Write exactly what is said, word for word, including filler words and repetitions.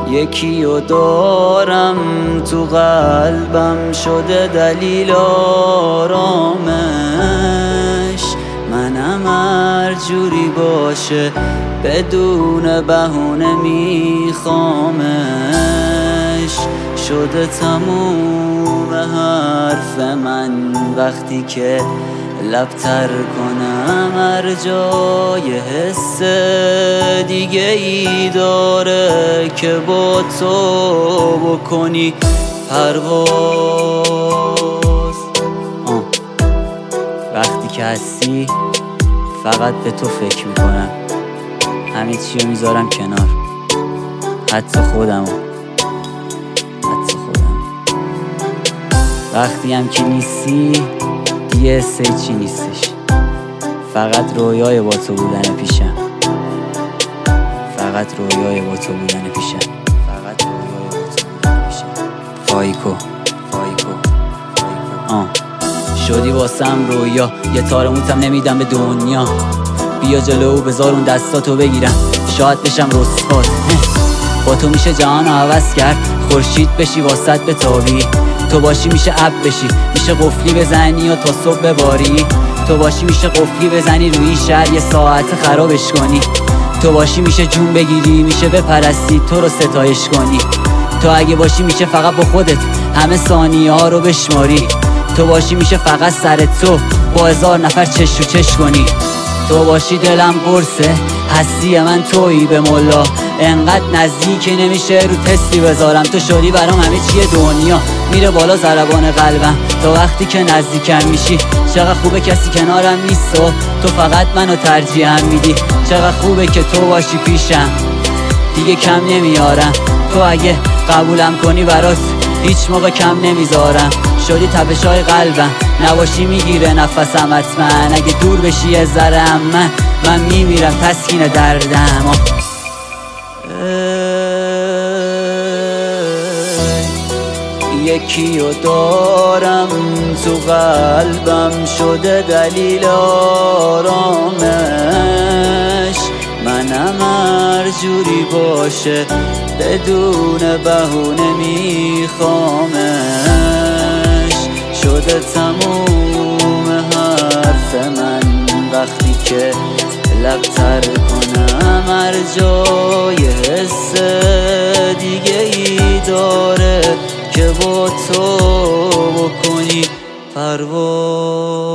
یکی و دارم تو قلبم شده دلیل آرامش. منم هر جوری باشه بدون بهونه میخوامش. شده تموم حرف من وقتی که لب تر کنم هر جای حس دیگه ای داره که با تو بکنی پرواز. آه. وقتی که هستی فقط به تو فکر میکنم، همه چی رو میذارم کنار، حتی خودمو حتی خودم. وقتی هم که نیستی دیگه سه چی نیستش، فقط رویای با تو بودن پیشم، فقط رویای با تو بودن پیشم، فقط رویای با تو بودن پیشم. فایکو فایکو فایکو آه. شدی واسم رویا، یه تار موتم نمیدم به دنیا. بیا جلو بذار اون دستاتو بگیرم، شاید بشم رسوات. با تو میشه جهان عوض کرد، خورشید بشی واسط بتابی. تو باشی میشه اب بشی، میشه قفلی بزنی و تا صبح بباری. تو باشی میشه قفلی بزنی روی شهر یه ساعت خرابش کنی. تو باشی میشه جون بگیری، میشه بپرستی تو رو ستایش کنی. تو اگه باشی میشه فقط با خودت همه ثانیه ها رو بشماری. تو باشی میشه فقط سر تو با هزار نفر چش و چش کنی. تو باشی دلم قرصه، هستی من تویی به مولا. انقدر نزدیک نمیشه رو تستی بذارم. تو شدی برام همه چیه دنیا، میره بالا ضربان قلبم تا وقتی که نزدیکم میشی. چقدر خوبه کسی کنارم نیست و تو فقط منو ترجیحم میدی. چقدر خوبه که تو باشی پیشم، دیگه کم نمیارم. تو اگه قبولم کنی برات هیچ موقع کم نمیذارم. شدی تپشای قلبم، نباشی میگیره نفسم حتما. اگه دور بشی یه ذره من من میمیرم تسکین دردم. یکی و دارم تو قلبم شده دلیل آرامش. منم هر جوری باشه بدون بهونه میخوامش. شده تموم حرف من وقتی که لب تر کنم هر جای حس دیگه ای داره که با تو بکنی پرواز.